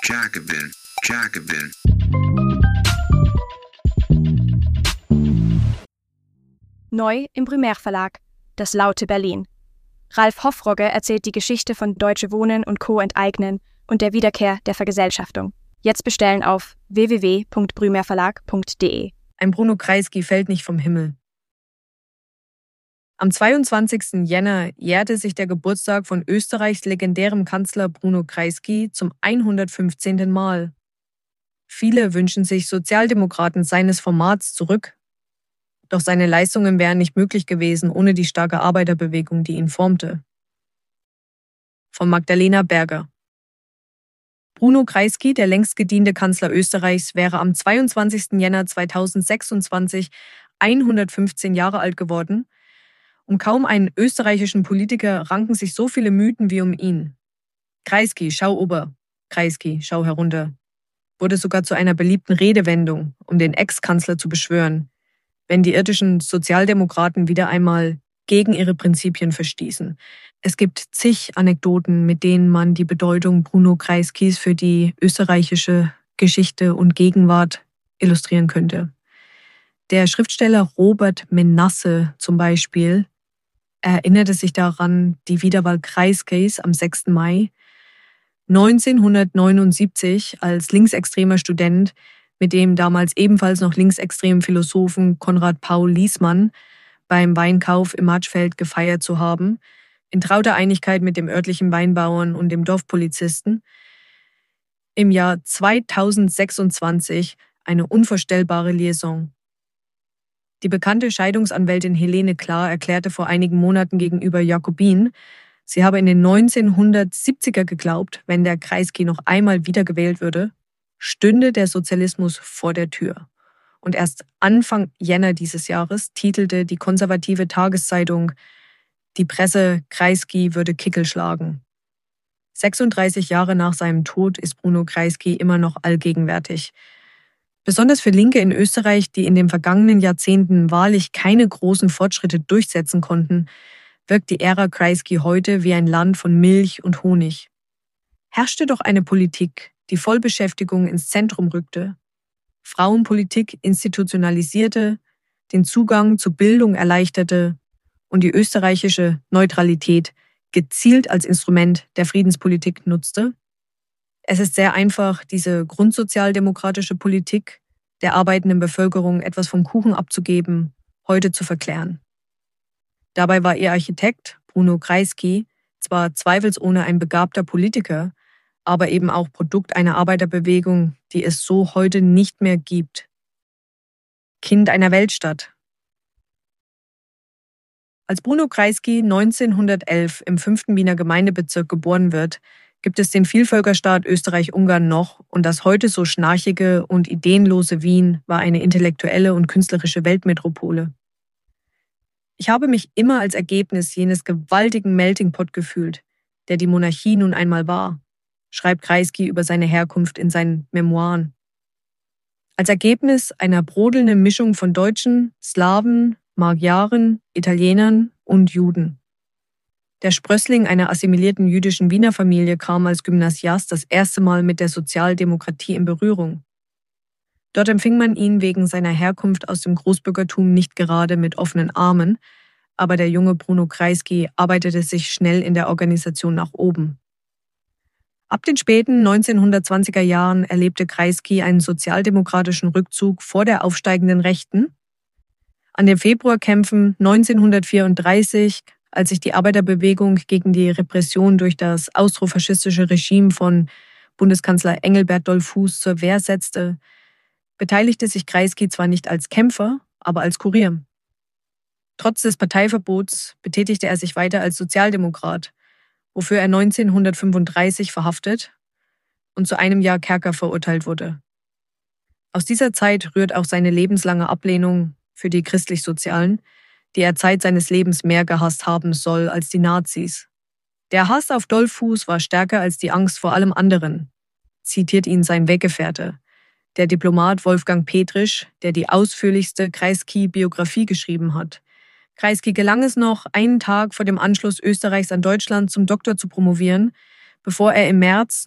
Jacobin, Jacobin. Neu im Primärverlag, das laute Berlin. Ralf Hoffrogge erzählt die Geschichte von Deutsche Wohnen und Co. enteignen und der Wiederkehr der Vergesellschaftung. Jetzt bestellen auf www.brümerverlag.de. Ein Bruno Kreisky fällt nicht vom Himmel. Am 22. Jänner jährte sich der Geburtstag von Österreichs legendärem Kanzler Bruno Kreisky zum 115. Mal. Viele wünschen sich Sozialdemokraten seines Formats zurück. Doch seine Leistungen wären nicht möglich gewesen ohne die starke Arbeiterbewegung, die ihn formte. Von Magdalena Berger. Bruno Kreisky, der längst gediente Kanzler Österreichs, wäre am 22. Jänner 2026 115 Jahre alt geworden. Um kaum einen österreichischen Politiker ranken sich so viele Mythen wie um ihn. Kreisky, schau ober, Kreisky, schau herunter, wurde sogar zu einer beliebten Redewendung, um den Ex-Kanzler zu beschwören, wenn die irdischen Sozialdemokraten wieder einmal gegen ihre Prinzipien verstießen. Es gibt zig Anekdoten, mit denen man die Bedeutung Bruno Kreiskys für die österreichische Geschichte und Gegenwart illustrieren könnte. Der Schriftsteller Robert Menasse zum Beispiel erinnerte sich daran, die Wiederwahl Kreiskys am 6. Mai 1979 als linksextremer Student mit dem damals ebenfalls noch linksextremen Philosophen Konrad Paul Liesmann beim Weinkauf im Matschfeld gefeiert zu haben, in trauter Einigkeit mit dem örtlichen Weinbauern und dem Dorfpolizisten. Im Jahr 2026 eine unvorstellbare Liaison. Die bekannte Scheidungsanwältin Helene Klar erklärte vor einigen Monaten gegenüber Jacobin, sie habe in den 1970er geglaubt, wenn der Kreisky noch einmal wiedergewählt würde, stünde der Sozialismus vor der Tür. Und erst Anfang Jänner dieses Jahres titelte die konservative Tageszeitung Die Presse, Kreisky würde Kickel schlagen. 36 Jahre nach seinem Tod ist Bruno Kreisky immer noch allgegenwärtig. Besonders für Linke in Österreich, die in den vergangenen Jahrzehnten wahrlich keine großen Fortschritte durchsetzen konnten, wirkt die Ära Kreisky heute wie ein Land von Milch und Honig. Herrschte doch eine Politik, die Vollbeschäftigung ins Zentrum rückte, Frauenpolitik institutionalisierte, den Zugang zu Bildung erleichterte und die österreichische Neutralität gezielt als Instrument der Friedenspolitik nutzte? Es ist sehr einfach, diese grundsozialdemokratische Politik der arbeitenden Bevölkerung etwas vom Kuchen abzugeben, heute zu verklären. Dabei war ihr Architekt, Bruno Kreisky, zwar zweifelsohne ein begabter Politiker, aber eben auch Produkt einer Arbeiterbewegung, die es so heute nicht mehr gibt. Kind einer Weltstadt. Als Bruno Kreisky 1911 im 5. Wiener Gemeindebezirk geboren wird, gibt es den Vielvölkerstaat Österreich-Ungarn noch und das heute so schnarchige und ideenlose Wien war eine intellektuelle und künstlerische Weltmetropole. Ich habe mich immer als Ergebnis jenes gewaltigen Melting Pot gefühlt, der die Monarchie nun einmal war, schreibt Kreisky über seine Herkunft in seinen Memoiren. Als Ergebnis einer brodelnden Mischung von Deutschen, Slawen, Magyaren, Italienern und Juden. Der Sprössling einer assimilierten jüdischen Wiener Familie kam als Gymnasiast das erste Mal mit der Sozialdemokratie in Berührung. Dort empfing man ihn wegen seiner Herkunft aus dem Großbürgertum nicht gerade mit offenen Armen, aber der junge Bruno Kreisky arbeitete sich schnell in der Organisation nach oben. Ab den späten 1920er Jahren erlebte Kreisky einen sozialdemokratischen Rückzug vor der aufsteigenden Rechten. An den Februarkämpfen 1934, als sich die Arbeiterbewegung gegen die Repression durch das austrofaschistische Regime von Bundeskanzler Engelbert Dollfuß zur Wehr setzte, beteiligte sich Kreisky zwar nicht als Kämpfer, aber als Kurier. Trotz des Parteiverbots betätigte er sich weiter als Sozialdemokrat, wofür er 1935 verhaftet und zu einem Jahr Kerker verurteilt wurde. Aus dieser Zeit rührt auch seine lebenslange Ablehnung für die Christlich-Sozialen, die er Zeit seines Lebens mehr gehasst haben soll als die Nazis. Der Hass auf Dollfuß war stärker als die Angst vor allem anderen, zitiert ihn sein Weggefährte, der Diplomat Wolfgang Petrisch, der die ausführlichste Kreisky-Biografie geschrieben hat. Kreisky gelang es noch, einen Tag vor dem Anschluss Österreichs an Deutschland zum Doktor zu promovieren, bevor er im März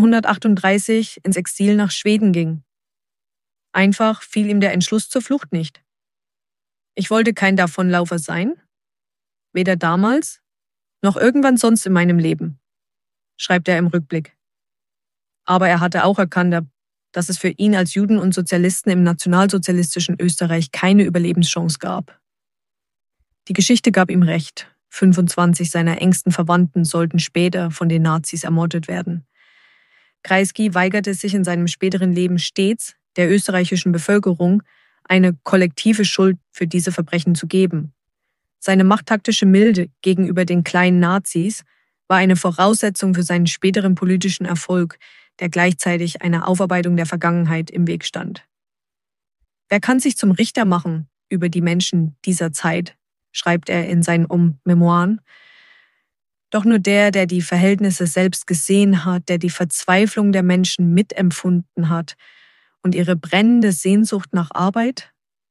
1938 ins Exil nach Schweden ging. Einfach fiel ihm der Entschluss zur Flucht nicht. Ich wollte kein Davonlaufer sein, weder damals noch irgendwann sonst in meinem Leben, schreibt er im Rückblick. Aber er hatte auch erkannt, dass es für ihn als Juden und Sozialisten im nationalsozialistischen Österreich keine Überlebenschance gab. Die Geschichte gab ihm recht. 25 seiner engsten Verwandten sollten später von den Nazis ermordet werden. Kreisky weigerte sich in seinem späteren Leben stets, der österreichischen Bevölkerung eine kollektive Schuld für diese Verbrechen zu geben. Seine machttaktische Milde gegenüber den kleinen Nazis war eine Voraussetzung für seinen späteren politischen Erfolg, der gleichzeitig einer Aufarbeitung der Vergangenheit im Weg stand. Wer kann sich zum Richter machen über die Menschen dieser Zeit, schreibt er in seinen Memoiren. Doch nur der die Verhältnisse selbst gesehen hat, der die Verzweiflung der Menschen mitempfunden hat und ihre brennende Sehnsucht nach Arbeit,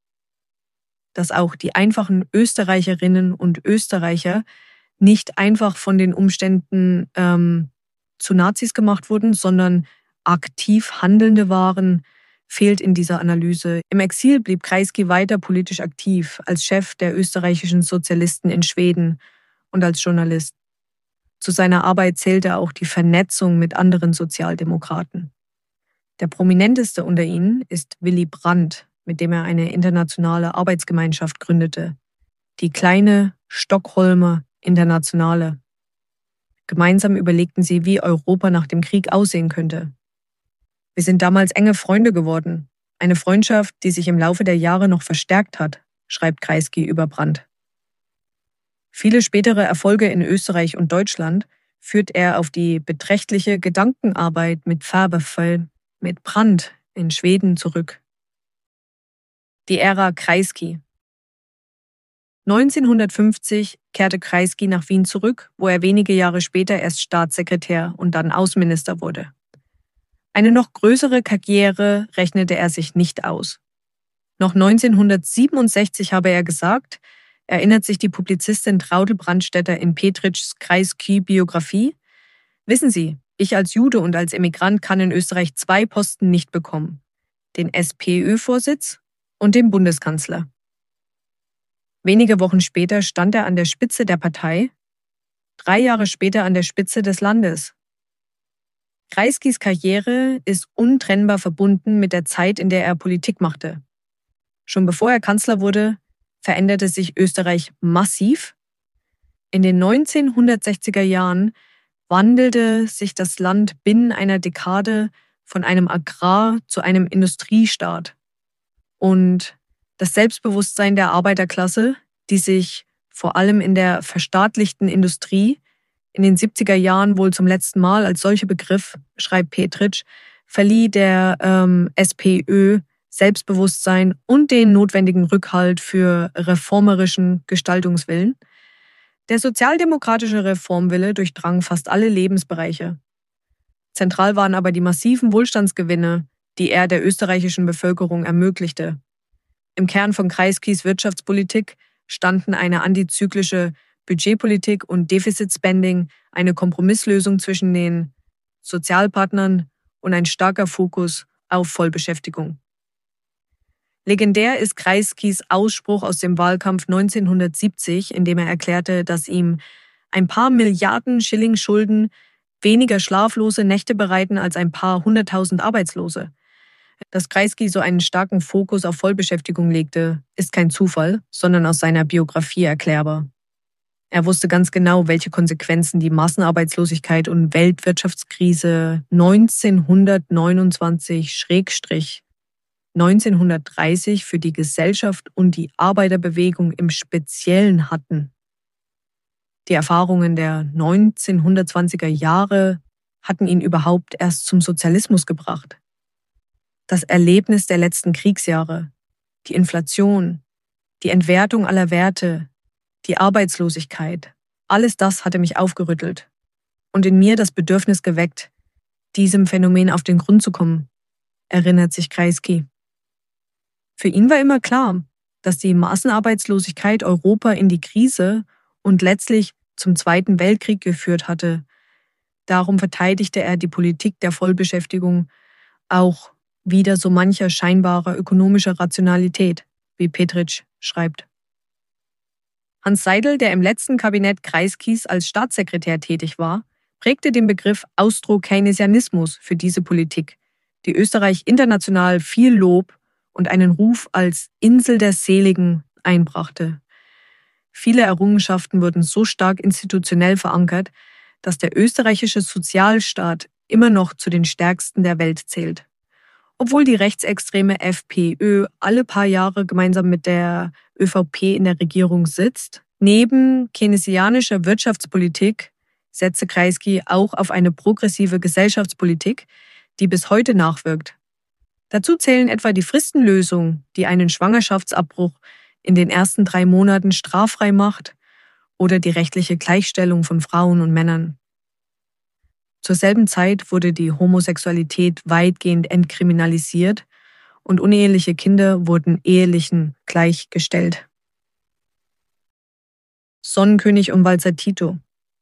dass auch die einfachen Österreicherinnen und Österreicher nicht einfach von den Umständen zu Nazis gemacht wurden, sondern aktiv Handelnde waren, fehlt in dieser Analyse. Im Exil blieb Kreisky weiter politisch aktiv, als Chef der österreichischen Sozialisten in Schweden und als Journalist. Zu seiner Arbeit zählte auch die Vernetzung mit anderen Sozialdemokraten. Der prominenteste unter ihnen ist Willy Brandt, mit dem er eine internationale Arbeitsgemeinschaft gründete, die kleine Stockholmer Internationale. Gemeinsam überlegten sie, wie Europa nach dem Krieg aussehen könnte. Wir sind damals enge Freunde geworden. Eine Freundschaft, die sich im Laufe der Jahre noch verstärkt hat, schreibt Kreisky über Brandt. Viele spätere Erfolge in Österreich und Deutschland führt er auf die beträchtliche Gedankenarbeit mit Färberfell, mit Brandt in Schweden zurück. Die Ära Kreisky. 1950 kehrte Kreisky nach Wien zurück, wo er wenige Jahre später erst Staatssekretär und dann Außenminister wurde. Eine noch größere Karriere rechnete er sich nicht aus. Noch 1967 habe er gesagt, erinnert sich die Publizistin Traudl Brandstätter in Petritschs Kreisky-Biografie, wissen Sie, ich als Jude und als Emigrant kann in Österreich 2 Posten nicht bekommen. Den SPÖ-Vorsitz und den Bundeskanzler. Wenige Wochen später stand er an der Spitze der Partei, 3 Jahre später an der Spitze des Landes. Kreiskys Karriere ist untrennbar verbunden mit der Zeit, in der er Politik machte. Schon bevor er Kanzler wurde, veränderte sich Österreich massiv. In den 1960er Jahren wandelte sich das Land binnen einer Dekade von einem Agrar- zu einem Industriestaat. Und das Selbstbewusstsein der Arbeiterklasse, die sich vor allem in der verstaatlichten Industrie in den 70er Jahren wohl zum letzten Mal als solcher Begriff, schreibt Petritsch, verlieh der SPÖ Selbstbewusstsein und den notwendigen Rückhalt für reformerischen Gestaltungswillen. Der sozialdemokratische Reformwille durchdrang fast alle Lebensbereiche. Zentral waren aber die massiven Wohlstandsgewinne, die er der österreichischen Bevölkerung ermöglichte. Im Kern von Kreiskys Wirtschaftspolitik standen eine antizyklische Budgetpolitik und Deficit-Spending, eine Kompromisslösung zwischen den Sozialpartnern und ein starker Fokus auf Vollbeschäftigung. Legendär ist Kreiskys Ausspruch aus dem Wahlkampf 1970, in dem er erklärte, dass ihm ein paar Milliarden Schilling Schulden weniger schlaflose Nächte bereiten als ein paar 100.000 Arbeitslose. Dass Kreisky so einen starken Fokus auf Vollbeschäftigung legte, ist kein Zufall, sondern aus seiner Biografie erklärbar. Er wusste ganz genau, welche Konsequenzen die Massenarbeitslosigkeit und Weltwirtschaftskrise 1929-1930 für die Gesellschaft und die Arbeiterbewegung im Speziellen hatten. Die Erfahrungen der 1920er Jahre hatten ihn überhaupt erst zum Sozialismus gebracht. Das Erlebnis der letzten Kriegsjahre, die Inflation, die Entwertung aller Werte, die Arbeitslosigkeit, alles das hatte mich aufgerüttelt und in mir das Bedürfnis geweckt, diesem Phänomen auf den Grund zu kommen, erinnert sich Kreisky. Für ihn war immer klar, dass die Massenarbeitslosigkeit Europa in die Krise und letztlich zum Zweiten Weltkrieg geführt hatte. Darum verteidigte er die Politik der Vollbeschäftigung, auch wider so mancher scheinbarer ökonomischer Rationalität, wie Petritsch schreibt. Hans Seidel, der im letzten Kabinett Kreiskys als Staatssekretär tätig war, prägte den Begriff Austro-Keynesianismus für diese Politik, die Österreich international viel Lob und einen Ruf als Insel der Seligen einbrachte. Viele Errungenschaften wurden so stark institutionell verankert, dass der österreichische Sozialstaat immer noch zu den stärksten der Welt zählt. Obwohl die rechtsextreme FPÖ alle paar Jahre gemeinsam mit der ÖVP in der Regierung sitzt, neben keynesianischer Wirtschaftspolitik setze Kreisky auch auf eine progressive Gesellschaftspolitik, die bis heute nachwirkt. Dazu zählen etwa die Fristenlösung, die einen Schwangerschaftsabbruch in den ersten 3 Monaten straffrei macht, oder die rechtliche Gleichstellung von Frauen und Männern. Zur selben Zeit wurde die Homosexualität weitgehend entkriminalisiert und uneheliche Kinder wurden Ehelichen gleichgestellt. Sonnenkönig und Walzer Tito.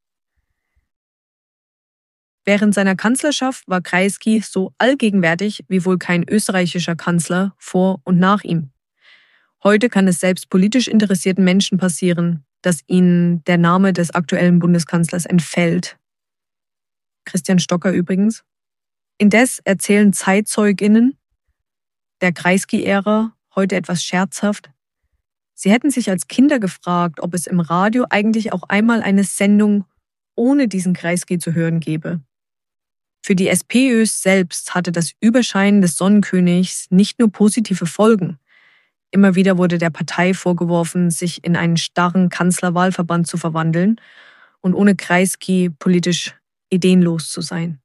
Während seiner Kanzlerschaft war Kreisky so allgegenwärtig wie wohl kein österreichischer Kanzler vor und nach ihm. Heute kann es selbst politisch interessierten Menschen passieren, dass ihnen der Name des aktuellen Bundeskanzlers entfällt. Christian Stocker übrigens. Indes erzählen ZeitzeugInnen der Kreisky-Ära heute etwas scherzhaft: Sie hätten sich als Kinder gefragt, ob es im Radio eigentlich auch einmal eine Sendung ohne diesen Kreisky zu hören gäbe. Für die SPÖs selbst hatte das Überscheinen des Sonnenkönigs nicht nur positive Folgen. Immer wieder wurde der Partei vorgeworfen, sich in einen starren Kanzlerwahlverband zu verwandeln und ohne Kreisky politisch ideenlos zu sein.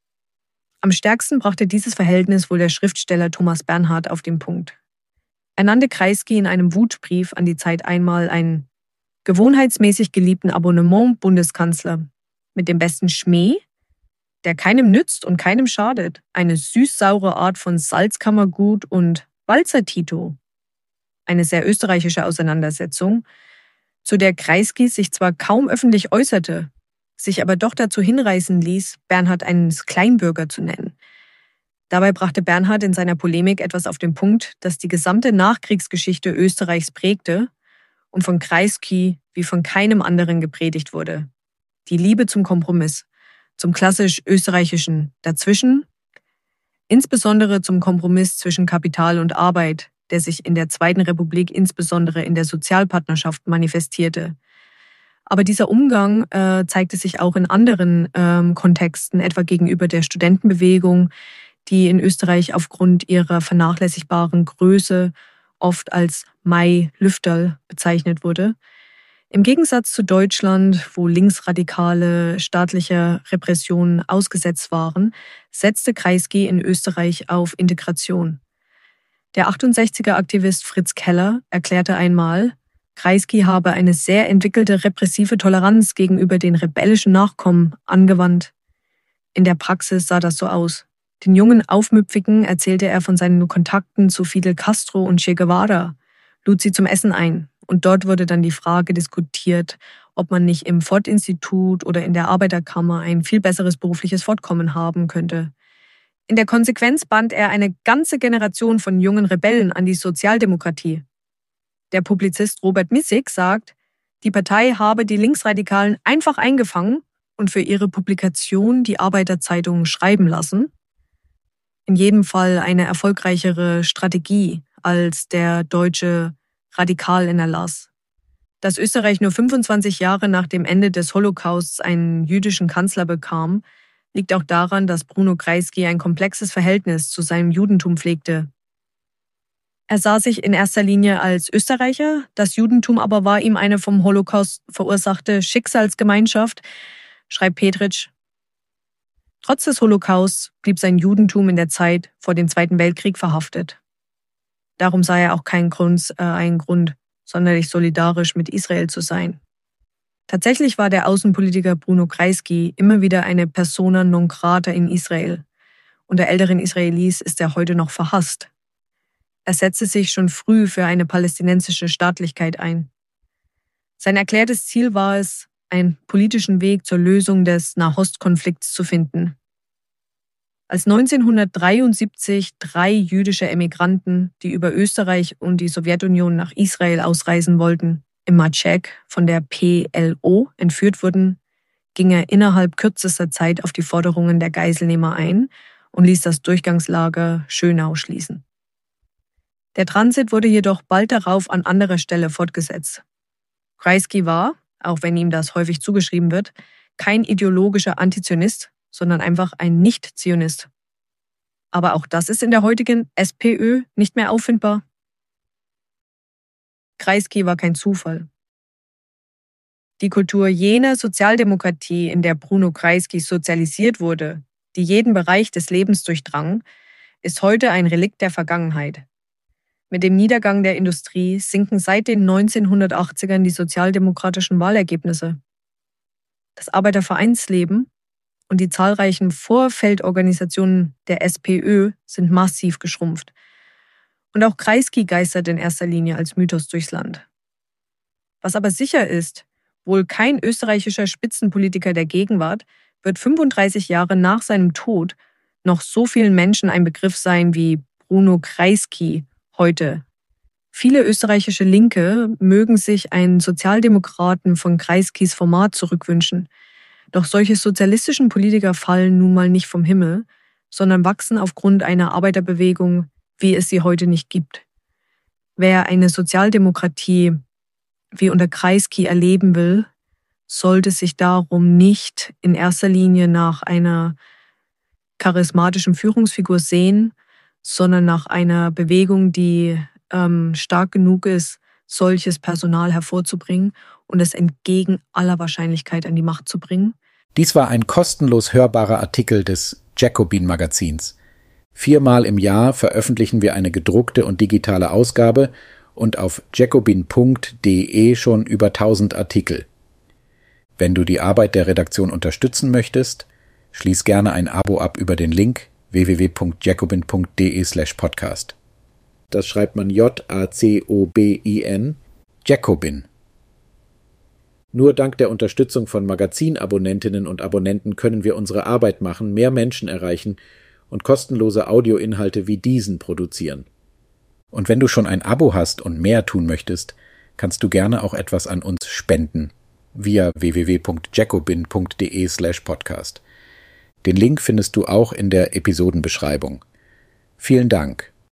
Am stärksten brachte dieses Verhältnis wohl der Schriftsteller Thomas Bernhard auf den Punkt. Er nannte Kreisky in einem Wutbrief an die Zeit einmal einen gewohnheitsmäßig geliebten Abonnement-Bundeskanzler mit dem besten Schmäh, der keinem nützt und keinem schadet, eine süß-saure Art von Salzkammergut und Walzer Tito. Eine sehr österreichische Auseinandersetzung, zu der Kreisky sich zwar kaum öffentlich äußerte, sich aber doch dazu hinreißen ließ, Bernhard einen Kleinbürger zu nennen. Dabei brachte Bernhard in seiner Polemik etwas auf den Punkt, das die gesamte Nachkriegsgeschichte Österreichs prägte und von Kreisky wie von keinem anderen gepredigt wurde: die Liebe zum Kompromiss, zum klassisch österreichischen Dazwischen, insbesondere zum Kompromiss zwischen Kapital und Arbeit, der sich in der Zweiten Republik insbesondere in der Sozialpartnerschaft manifestierte. Aber dieser Umgang zeigte sich auch in anderen Kontexten, etwa gegenüber der Studentenbewegung, die in Österreich aufgrund ihrer vernachlässigbaren Größe oft als Mai-Lüfterl bezeichnet wurde. Im Gegensatz zu Deutschland, wo Linksradikale staatlicher Repression ausgesetzt waren, setzte Kreisky in Österreich auf Integration. Der 68er-Aktivist Fritz Keller erklärte einmal, Kreisky habe eine sehr entwickelte repressive Toleranz gegenüber den rebellischen Nachkommen angewandt. In der Praxis sah das so aus. Den jungen Aufmüpfigen erzählte er von seinen Kontakten zu Fidel Castro und Che Guevara, lud sie zum Essen ein. Und dort wurde dann die Frage diskutiert, ob man nicht im Ford-Institut oder in der Arbeiterkammer ein viel besseres berufliches Fortkommen haben könnte. In der Konsequenz band er eine ganze Generation von jungen Rebellen an die Sozialdemokratie. Der Publizist Robert Missig sagt, die Partei habe die Linksradikalen einfach eingefangen und für ihre Publikation die Arbeiterzeitung schreiben lassen. In jedem Fall eine erfolgreichere Strategie als der deutsche Radikalerlass. Dass Österreich nur 25 Jahre nach dem Ende des Holocausts einen jüdischen Kanzler bekam, liegt auch daran, dass Bruno Kreisky ein komplexes Verhältnis zu seinem Judentum pflegte. Er sah sich in erster Linie als Österreicher, das Judentum aber war ihm eine vom Holocaust verursachte Schicksalsgemeinschaft, schreibt Petritsch. Trotz des Holocausts blieb sein Judentum in der Zeit vor dem Zweiten Weltkrieg verhaftet. Darum sah er auch keinen Grund, sonderlich solidarisch mit Israel zu sein. Tatsächlich war der Außenpolitiker Bruno Kreisky immer wieder eine persona non grata in Israel. Unter älteren Israelis ist er heute noch verhasst. Er setzte sich schon früh für eine palästinensische Staatlichkeit ein. Sein erklärtes Ziel war es, einen politischen Weg zur Lösung des Nahostkonflikts zu finden. Als 1973 3 jüdische Emigranten, die über Österreich und die Sowjetunion nach Israel ausreisen wollten, im Matschek von der PLO entführt wurden, ging er innerhalb kürzester Zeit auf die Forderungen der Geiselnehmer ein und ließ das Durchgangslager Schönau schließen. Der Transit wurde jedoch bald darauf an anderer Stelle fortgesetzt. Kreisky war, auch wenn ihm das häufig zugeschrieben wird, kein ideologischer Antizionist, sondern einfach ein Nicht-Zionist. Aber auch das ist in der heutigen SPÖ nicht mehr auffindbar. Kreisky war kein Zufall. Die Kultur jener Sozialdemokratie, in der Bruno Kreisky sozialisiert wurde, die jeden Bereich des Lebens durchdrang, ist heute ein Relikt der Vergangenheit. Mit dem Niedergang der Industrie sinken seit den 1980ern die sozialdemokratischen Wahlergebnisse. Das Arbeitervereinsleben und die zahlreichen Vorfeldorganisationen der SPÖ sind massiv geschrumpft. Und auch Kreisky geistert in erster Linie als Mythos durchs Land. Was aber sicher ist, wohl kein österreichischer Spitzenpolitiker der Gegenwart wird 35 Jahre nach seinem Tod noch so vielen Menschen ein Begriff sein wie Bruno Kreisky heute. Viele österreichische Linke mögen sich einen Sozialdemokraten von Kreiskys Format zurückwünschen. Doch solche sozialistischen Politiker fallen nun mal nicht vom Himmel, sondern wachsen aufgrund einer Arbeiterbewegung, wie es sie heute nicht gibt. Wer eine Sozialdemokratie wie unter Kreisky erleben will, sollte sich darum nicht in erster Linie nach einer charismatischen Führungsfigur sehen, sondern nach einer Bewegung, die stark genug ist, solches Personal hervorzubringen und es entgegen aller Wahrscheinlichkeit an die Macht zu bringen. Dies war ein kostenlos hörbarer Artikel des Jacobin-Magazins. 4-mal im Jahr veröffentlichen wir eine gedruckte und digitale Ausgabe und auf jacobin.de schon über 1000 Artikel. Wenn du die Arbeit der Redaktion unterstützen möchtest, schließ gerne ein Abo ab über den Link www.jacobin.de/podcast. Das schreibt man Jacobin, Jacobin. Nur dank der Unterstützung von Magazinabonnentinnen und Abonnenten können wir unsere Arbeit machen, mehr Menschen erreichen und kostenlose Audioinhalte wie diesen produzieren. Und wenn du schon ein Abo hast und mehr tun möchtest, kannst du gerne auch etwas an uns spenden via www.jacobin.de/podcast. Den Link findest du auch in der Episodenbeschreibung. Vielen Dank.